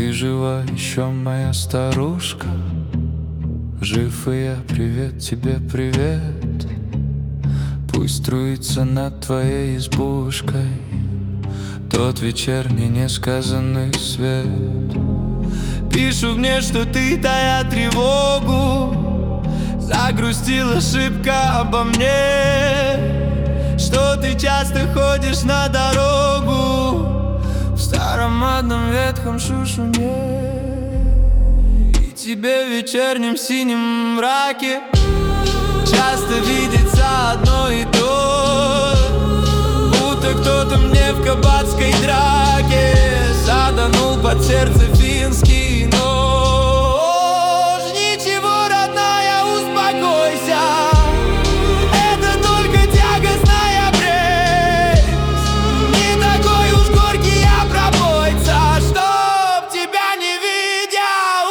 Ты жива еще, моя старушка? Жив и я, привет тебе, привет. Пусть струится над твоей избушкой тот вечерний несказанный свет. Пишут мне, что ты, тая тревогу, загрустила шибко обо мне, что ты часто ходишь на дорогу в старом модном ветхом шушуне. И тебе в вечернем синем мраке часто видится одно и то, будто кто-то мне в кабацкой драке заданул под сердце финский нож. Ничего, родная, успокойся, это только тягостная прелесть, не такой уж горький я пропойца, чтоб тебя не видя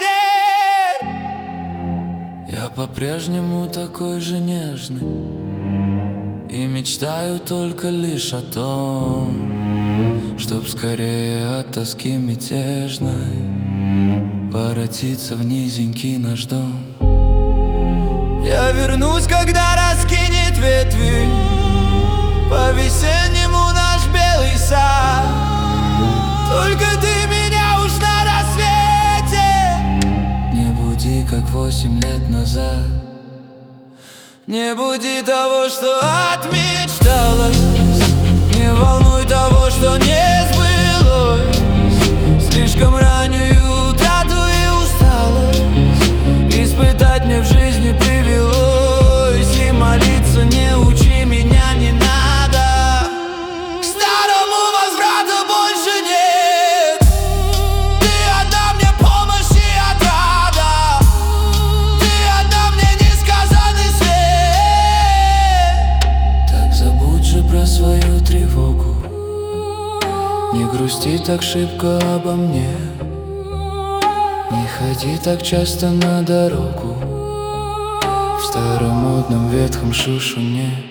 умереть. Я по-прежнему такой же нежный и мечтаю только лишь о том, чтоб скорее от тоски мятежной воротиться в низенький наш дом. Я вернусь, когда раскинет ветви по-весеннему наш белый сад. Только ты меня уж на рассвете не буди, как 8 лет назад. Не буди того, что отмечталось, не волнуй того, что не сбылось. Слишком раннюю утрату и усталость испытать мне в жизни привелось. И молиться не учи меня, не надо, к старому возврата больше нет. Ты одна мне помощь и отрада, ты одна мне несказанный свет. Так забудь же про свою тревогу, не грусти так шибко обо мне, не ходи так часто на дорогу в старомодном ветхом шушуне.